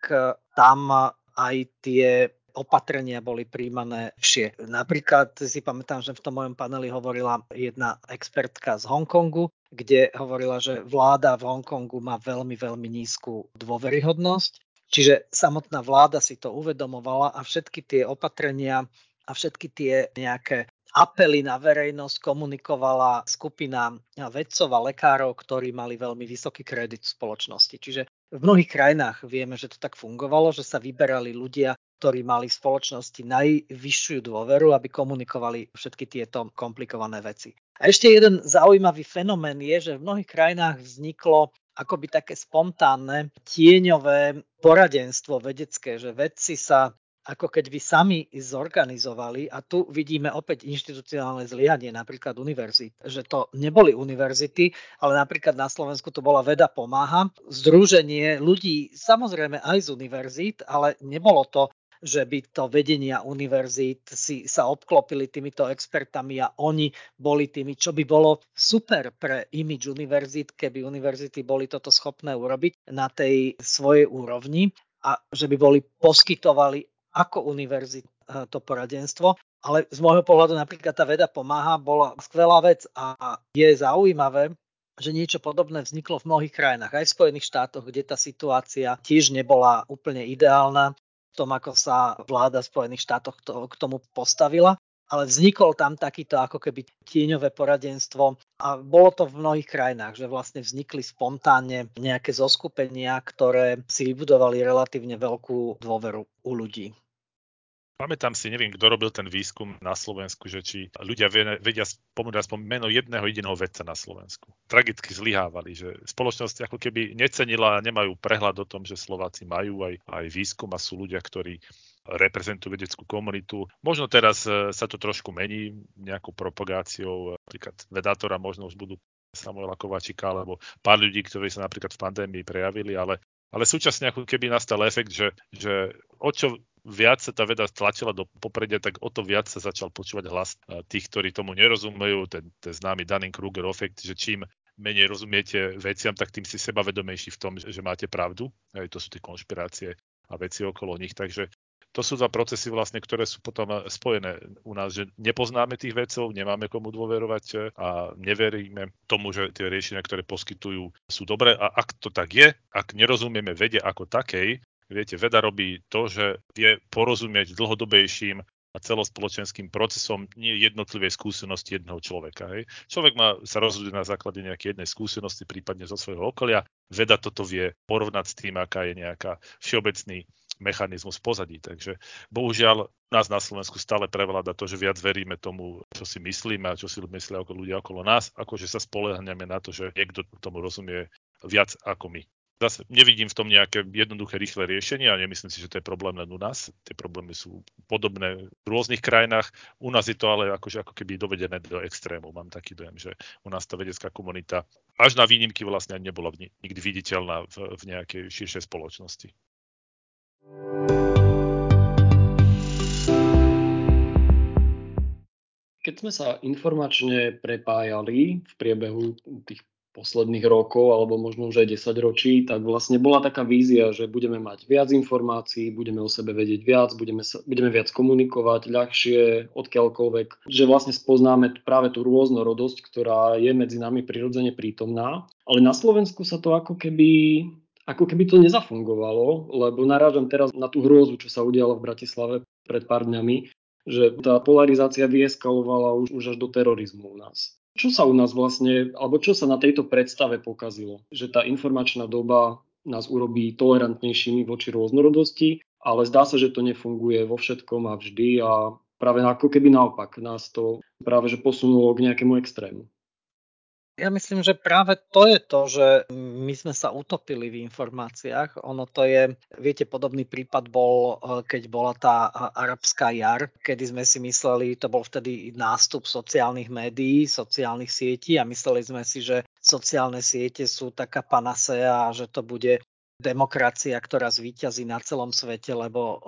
tam aj tie opatrenia boli príjmané všie. Napríklad si pamätám, že v tom mojom paneli hovorila jedna expertka z Hongkongu, kde hovorila, že vláda v Hongkongu má veľmi, veľmi nízku dôveryhodnosť. Čiže samotná vláda si to uvedomovala a všetky tie opatrenia a všetky tie nejaké apely na verejnosť komunikovala skupina vedcov a lekárov, ktorí mali veľmi vysoký kredit v spoločnosti. Čiže v mnohých krajinách vieme, že to tak fungovalo, že sa vyberali ľudia, ktorí mali v spoločnosti najvyššiu dôveru, aby komunikovali všetky tieto komplikované veci. A ešte jeden zaujímavý fenomén je, že v mnohých krajinách vzniklo akoby také spontánne tieňové poradenstvo vedecké, že vedci sa ako keď by sami zorganizovali, a tu vidíme opäť inštitucionálne zlyhanie napríklad univerzít, že to neboli univerzity, ale napríklad na Slovensku to bola Veda pomáha, združenie ľudí samozrejme aj z univerzít, ale nebolo to, že by to vedenia univerzít si sa obklopili týmito expertami a oni boli tými, čo by bolo super pre imidž univerzít, keby univerzity boli toto schopné urobiť na tej svojej úrovni a že by boli poskytovali ako univerzit to poradenstvo, ale z môjho pohľadu napríklad tá Veda pomáha bola skvelá vec a je zaujímavé, že niečo podobné vzniklo v mnohých krajinách, aj v Spojených štátoch, kde tá situácia tiež nebola úplne ideálna v tom, ako sa vláda v Spojených štátoch to, k tomu postavila, ale vznikol tam takýto ako keby tieňové poradenstvo a bolo to v mnohých krajinách, že vlastne vznikli spontánne nejaké zoskupenia, ktoré si vybudovali relatívne veľkú dôveru u ľudí. Pamätám si, neviem, kto robil ten výskum na Slovensku, že či ľudia vedia spomenúť aspoň meno jedného jediného vedca na Slovensku. Tragicky zlyhávali, že spoločnosť ako keby necenila a nemajú prehľad o tom, že Slováci majú aj, aj výskum a sú ľudia, ktorí reprezentujú vedeckú komunitu. Možno teraz sa to trošku mení nejakou propagáciou, napríklad vedátora možno už budú Samuela Kováčika alebo pár ľudí, ktorí sa napríklad v pandémii prejavili, ale, ale súčasne ako keby nastal efekt, že, že o čo viac sa tá veda tlačila do popredia, tak o to viac sa začal počúvať hlas tých, ktorí tomu nerozumejú, ten, ten známy Dunning-Kruger efekt, že čím menej rozumiete veciam, tak tým si sebavedomejší v tom, že máte pravdu. Aj to sú tie konšpirácie a veci okolo nich, takže to sú dva procesy vlastne, ktoré sú potom spojené u nás, že nepoznáme tých vedcov, nemáme komu dôverovať a neveríme tomu, že tie riešenia, ktoré poskytujú, sú dobré. A ak to tak je, ak nerozumieme vede ako takej, viete, veda robí to, že vie porozumieť dlhodobejším a celospoločenským procesom, nie jednotlivej skúsenosti jedného človeka. Hej. Človek má, sa rozhoduje na základe nejakej jednej skúsenosti, prípadne zo svojho okolia. Veda toto vie porovnať s tým, aká je nejaká všeobecný mechanizmus pozadí. Takže bohužiaľ nás na Slovensku stále prevláda to, že viac veríme tomu, čo si myslíme a čo si myslia ľudia okolo nás, ako že sa spoľahneme na to, že niekto tomu rozumie viac ako my. Zase nevidím v tom nejaké jednoduché, rýchle riešenie a nemyslím si, že to je problém len u nás. Tie problémy sú podobné v rôznych krajinách. U nás je to ale akože ako keby dovedené do extrému. Mám taký dojem, že u nás tá vedecká komunita až na výnimky vlastne nebola nikdy viditeľná v, v nejakej širšej spoločnosti. Keď sme sa informačne prepájali v priebehu tých posledných rokov, alebo možno už aj desaťročí, tak vlastne bola taká vízia, že budeme mať viac informácií, budeme o sebe vedieť viac, budeme, sa, budeme viac komunikovať ľahšie, odkiaľkoľvek, že vlastne spoznáme práve tú rôznorodosť, ktorá je medzi nami prirodzene prítomná. Ale na Slovensku sa to ako keby, ako keby to nezafungovalo, lebo narážam teraz na tú hrôzu, čo sa udialo v Bratislave pred pár dňami, že tá polarizácia vyeskalovala už, už až do terorizmu u nás. Čo sa u nás vlastne, alebo čo sa na tejto predstave pokazilo? Že tá informačná doba nás urobí tolerantnejšími voči rôznorodosti, ale zdá sa, že to nefunguje vo všetkom a vždy a práve ako keby naopak nás to práve že posunulo k nejakému extrému. Ja myslím, že práve to je to, že my sme sa utopili v informáciách. Ono to je, viete, podobný prípad bol, keď bola tá arabská jar, kedy sme si mysleli, to bol vtedy nástup sociálnych médií, sociálnych sietí a mysleli sme si, že sociálne siete sú taká panacea a že to bude demokracia, ktorá zvíťazí na celom svete, lebo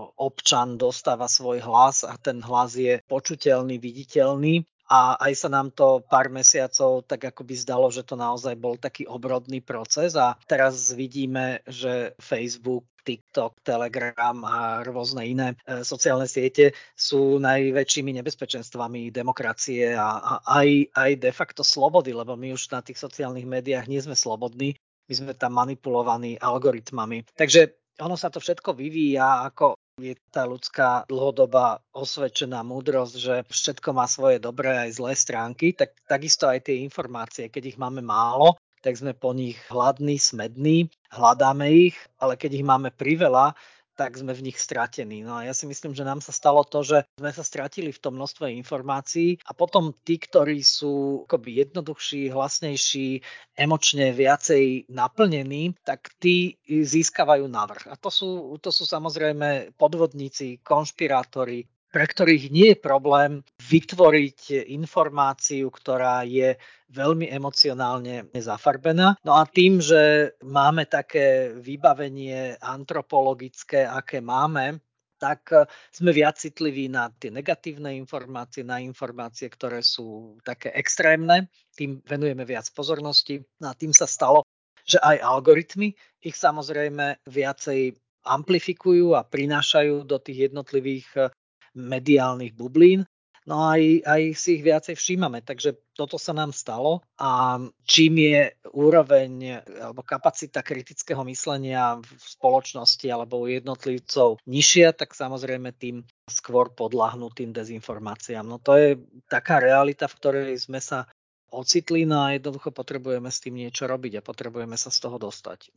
občan dostáva svoj hlas a ten hlas je počuteľný, viditeľný. A aj sa nám to pár mesiacov tak akoby zdalo, že to naozaj bol taký obrodný proces a teraz vidíme, že Facebook, TikTok, Telegram a rôzne iné e, sociálne siete sú najväčšími nebezpečenstvami demokracie a, a aj, aj de facto slobody, lebo my už na tých sociálnych médiách nie sme slobodní, my sme tam manipulovaní algoritmami. Takže ono sa to všetko vyvíja, ako je tá ľudská dlhodobá osvedčená múdrosť, že všetko má svoje dobré aj zlé stránky, tak takisto aj tie informácie, keď ich máme málo, tak sme po nich hladní, smední, hľadáme ich, ale keď ich máme priveľa, tak sme v nich stratení. No a ja si myslím, že nám sa stalo to, že sme sa stratili v tom množstve informácií a potom tí, ktorí sú akoby jednoduchší, hlasnejší, emočne viacej naplnení, tak tí získavajú navrch. A to sú, to sú samozrejme podvodníci, konšpirátori, pre ktorých nie je problém vytvoriť informáciu, ktorá je veľmi emocionálne zafarbená. No a tým, že máme také vybavenie antropologické, aké máme, tak sme viac citliví na tie negatívne informácie, na informácie, ktoré sú také extrémne. Tým venujeme viac pozornosti. No a tým sa stalo, že aj algoritmy ich samozrejme viacej amplifikujú a prinášajú do tých jednotlivých mediálnych bublín, no aj, aj si ich viacej všímame, takže toto sa nám stalo a čím je úroveň alebo kapacita kritického myslenia v spoločnosti alebo u jednotlivcov nižšia, tak samozrejme tým skôr podľahnú tým dezinformáciám. No to je taká realita, v ktorej sme sa ocitli, no a jednoducho potrebujeme s tým niečo robiť a potrebujeme sa z toho dostať.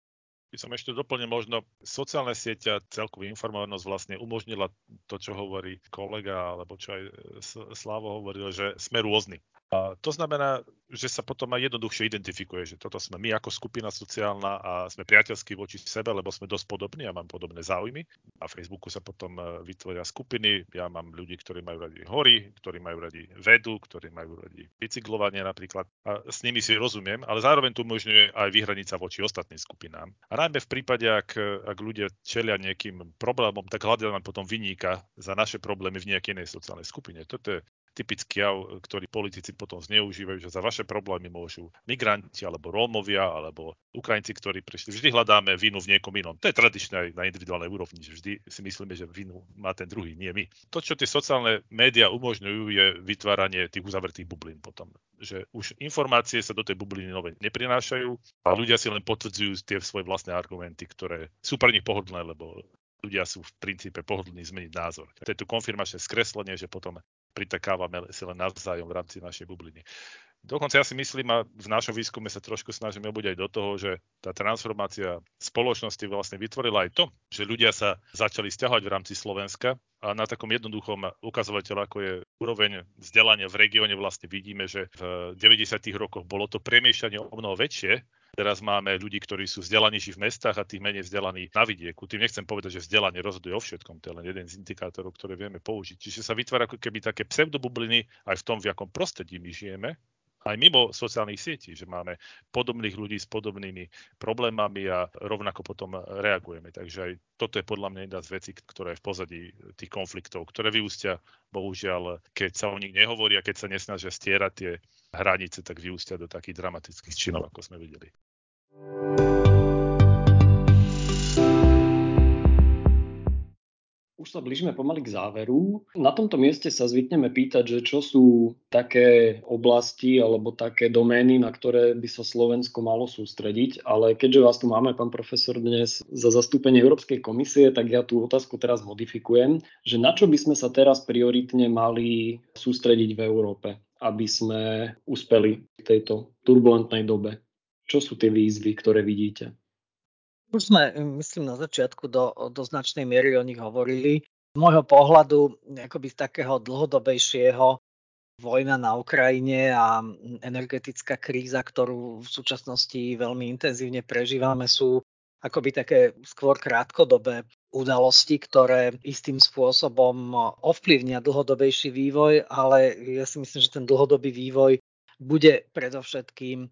By som ešte doplnil, možno sociálne siete a celkovú informovanosť vlastne umožnila to, čo hovorí kolega, alebo čo aj Slavo hovoril, že sme rôzni. A to znamená, že sa potom aj jednoduchšie identifikuje, že toto sme my ako skupina sociálna a sme priateľskí voči sebe, lebo sme dosť podobní a mám podobné záujmy. Na Facebooku sa potom vytvoria skupiny. Ja mám ľudí, ktorí majú radi hory, ktorí majú radi vedu, ktorí majú radi bicyklovanie napríklad. A s nimi si rozumiem, ale zároveň tu umožňuje aj vyhraniť sa voči ostatným skupinám. A najmä v prípade, ak, ak ľudia čelia nejakým problémom, tak hľadajú potom vinníka za naše problémy v nejakej inej sociálnej skupine. Toto je typický jav, ktorý politici potom zneužívajú, že za vaše problémy môžu migranti, alebo Rómovia, alebo Ukrajinci, ktorí prišli. Vždy hľadáme vinu v niekom inom. To je tradičné aj na individuálnej úrovni, že vždy si myslíme, že vinu má ten druhý, nie my. To, čo tie sociálne médiá umožňujú, je vytváranie tých uzavretých bublín potom. Že už informácie sa do tej bubliny nové neprinášajú a ľudia si len potvrdzujú tie svoje vlastné argumenty, ktoré sú pre nich pohodlné, lebo ľudia sú v princípe pohodlní zmeniť názor. To je tu konfirmačné skreslenie, že potom pritakávame si len navzájom v rámci našej bubliny. Dokonca ja si myslím, a v našom výskume sa trošku snažíme obuť aj do toho, že tá transformácia spoločnosti vlastne vytvorila aj to, že ľudia sa začali sťahovať v rámci Slovenska a na takom jednoduchom ukazovateľu, ako je úroveň vzdelania v regióne, vlastne vidíme, že v deväťdesiatych rokoch bolo to premiešanie o mnoho väčšie. Teraz máme ľudí, ktorí sú vzdelanejší v mestách a tých menej vzdelaní na vidieku. Tým nechcem povedať, že vzdelanie rozhoduje o všetkom, to je len jeden z indikátorov, ktoré vieme použiť. Čiže sa vytvára ako keby také pseudobubliny aj v tom, v akom prostredí my žijeme. aj mimo sociálnych sietí, že máme podobných ľudí s podobnými problémami a rovnako potom reagujeme. Takže aj toto je podľa mňa jedna z vecí, ktorá je v pozadí tých konfliktov, ktoré vyústia, bohužiaľ, keď sa o nich nehovorí a keď sa nesnažia stierať tie hranice, tak vyústia do takých dramatických činov, ako sme videli. Už sa blížime pomaly k záveru. Na tomto mieste sa zvykneme pýtať, že čo sú také oblasti alebo také domény, na ktoré by sa Slovensko malo sústrediť. Ale keďže vás tu máme, pán profesor, dnes za zastúpenie Európskej komisie, tak ja tú otázku teraz modifikujem, že na čo by sme sa teraz prioritne mali sústrediť v Európe, aby sme uspeli v tejto turbulentnej dobe. Čo sú tie výzvy, ktoré vidíte? Už sme, myslím, na začiatku do, do značnej miery o nich hovorili. Z môjho pohľadu, akoby z takého dlhodobejšieho, vojna na Ukrajine a energetická kríza, ktorú v súčasnosti veľmi intenzívne prežívame, sú akoby také skôr krátkodobé udalosti, ktoré istým spôsobom ovplyvnia dlhodobejší vývoj, ale ja si myslím, že ten dlhodobý vývoj bude predovšetkým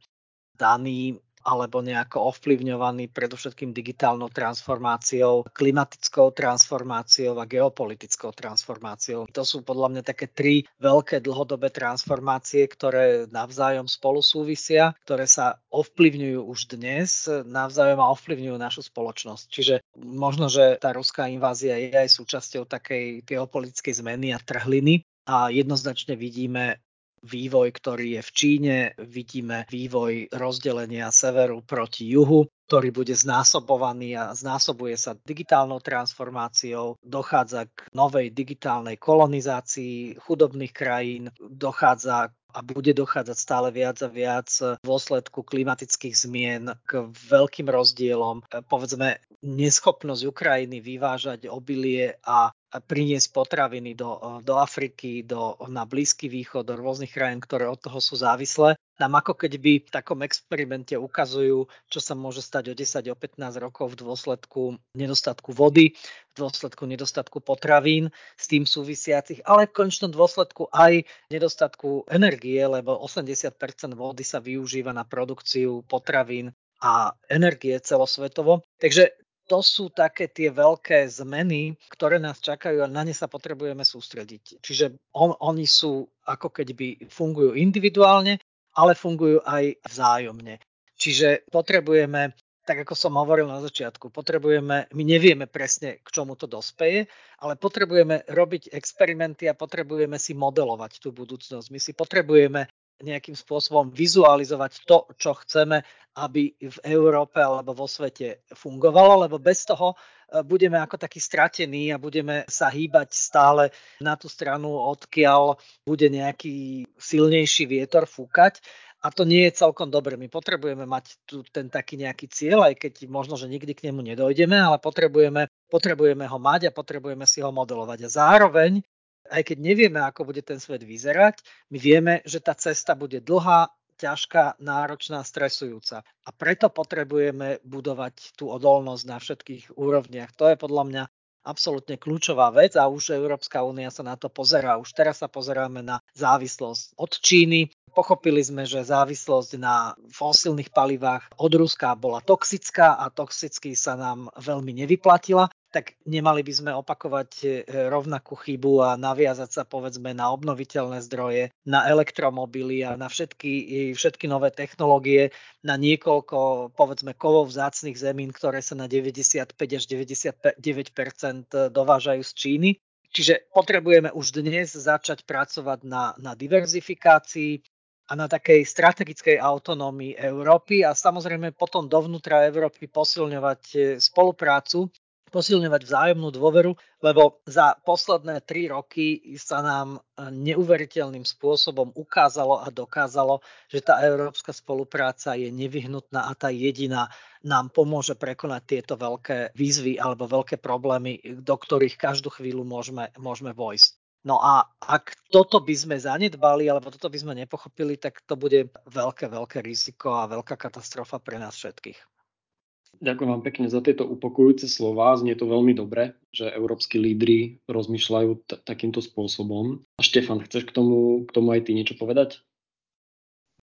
daný alebo nejako ovplyvňovaný predovšetkým digitálnou transformáciou, klimatickou transformáciou a geopolitickou transformáciou. To sú podľa mňa také tri veľké dlhodobé transformácie, ktoré navzájom spolu súvisia, ktoré sa ovplyvňujú už dnes navzájom a ovplyvňujú našu spoločnosť. Čiže možno, že tá ruská invázia je aj súčasťou takej geopolitickej zmeny a trhliny a jednoznačne vidíme vývoj, ktorý je v Číne, vidíme vývoj rozdelenia severu proti juhu, ktorý bude znásobovaný a znásobuje sa digitálnou transformáciou, dochádza k novej digitálnej kolonizácii chudobných krajín, dochádza a bude dochádzať stále viac a viac v dôsledku klimatických zmien k veľkým rozdielom. Povedzme, neschopnosť Ukrajiny vyvážať obilie a priniesť potraviny do, do Afriky, do, na Blízky východ, do rôznych krajín, ktoré od toho sú závislé. Nám ako keby v takom experimente ukazujú, čo sa môže stať o desať, o pätnásť rokov v dôsledku nedostatku vody, v dôsledku nedostatku potravín, s tým súvisiacich, ale v konečnom dôsledku aj nedostatku energie, lebo osemdesiat percent vody sa využíva na produkciu potravín a energie celosvetovo. Takže to sú také tie veľké zmeny, ktoré nás čakajú a na ne sa potrebujeme sústrediť. Čiže on, oni sú ako keby fungujú individuálne, ale fungujú aj vzájomne. Čiže potrebujeme, tak ako som hovoril na začiatku, potrebujeme, my nevieme presne, k čomu to dospeje, ale potrebujeme robiť experimenty a potrebujeme si modelovať tú budúcnosť. My si potrebujeme nejakým spôsobom vizualizovať to, čo chceme, aby v Európe alebo vo svete fungovalo, lebo bez toho budeme ako takí stratení a budeme sa hýbať stále na tú stranu, odkiaľ bude nejaký silnejší vietor fúkať. A to nie je celkom dobre. My potrebujeme mať tu ten taký nejaký cieľ, aj keď možno, že nikdy k nemu nedojdeme, ale potrebujeme, potrebujeme ho mať a potrebujeme si ho modelovať. A zároveň, aj keď nevieme, ako bude ten svet vyzerať, my vieme, že tá cesta bude dlhá, ťažká, náročná, stresujúca. A preto potrebujeme budovať tú odolnosť na všetkých úrovniach. To je podľa mňa absolútne kľúčová vec a už Európska únia sa na to pozerá. Už teraz sa pozeráme na závislosť od Číny. Pochopili sme, že závislosť na fosílnych palivách od Ruska bola toxická a toxicky sa nám veľmi nevyplatila. Tak nemali by sme opakovať rovnakú chybu a naviazať sa povedzme na obnoviteľné zdroje, na elektromobily a na všetky, všetky nové technológie, na niekoľko povedzme kovov vzácnych zemín, ktoré sa na deväťdesiatpäť až deväťdesiatdeväť percent dovážajú z Číny. Čiže potrebujeme už dnes začať pracovať na, na diverzifikácii a na takej strategickej autonómii Európy a samozrejme potom dovnútra Európy posilňovať spoluprácu, posilňovať vzájomnú dôveru, lebo za posledné tri roky sa nám neuveriteľným spôsobom ukázalo a dokázalo, že tá európska spolupráca je nevyhnutná a tá jediná nám pomôže prekonať tieto veľké výzvy alebo veľké problémy, do ktorých každú chvíľu môžeme, môžeme vojsť. No a ak toto by sme zanedbali alebo toto by sme nepochopili, tak to bude veľké, veľké riziko a veľká katastrofa pre nás všetkých. Ďakujem vám pekne za tieto upokojujúce slová. Znie to veľmi dobre, že európski lídri rozmýšľajú t- takýmto spôsobom. A Štefan, chceš k tomu, k tomu aj ty niečo povedať?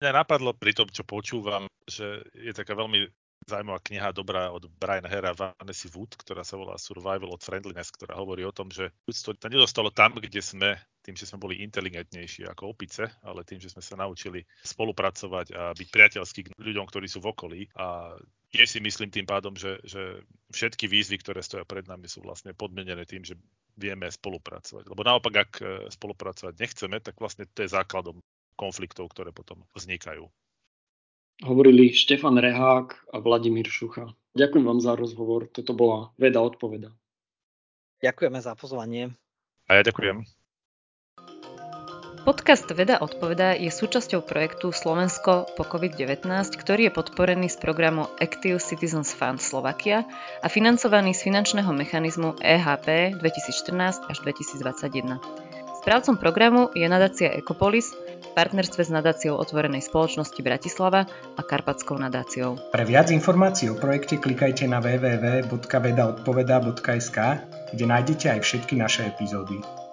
Mňa napadlo pri tom, čo počúvam, že je taká veľmi zaujímavá kniha dobrá od Briana Hera a Vanessy Wood, ktorá sa volá Survival of Friendliness, ktorá hovorí o tom, že ľudstvo sa nedostalo tam, kde sme, tým, že sme boli inteligentnejší ako opice, ale tým, že sme sa naučili spolupracovať a byť priateľskí k ľuďom, ktorí sú v okolí. A tiež si myslím tým pádom, že, že všetky výzvy, ktoré stoja pred nami, sú vlastne podmienené tým, že vieme spolupracovať. Lebo naopak, ak spolupracovať nechceme, tak vlastne to je základom konfliktov, ktoré potom vznikajú. Hovorili Štefan Rehák a Vladimír Šucha. Ďakujem vám za rozhovor. Toto bola Veda odpoveda. Ďakujeme za pozvanie. A ja ďakujem. Podcast Veda odpovedá je súčasťou projektu Slovensko po covid devätnásť, ktorý je podporený z programu Active Citizens Fund Slovakia a financovaný z finančného mechanizmu é há pé dvetisícštrnásť až dvetisícdvadsaťjeden. Správcom programu je nadácia Ecopolis v partnerstve s nadáciou Otvorenej spoločnosti Bratislava a Karpatskou nadáciou. Pre viac informácií o projekte klikajte na w w w bodka veda odpoveda bodka es ka, kde nájdete aj všetky naše epizódy.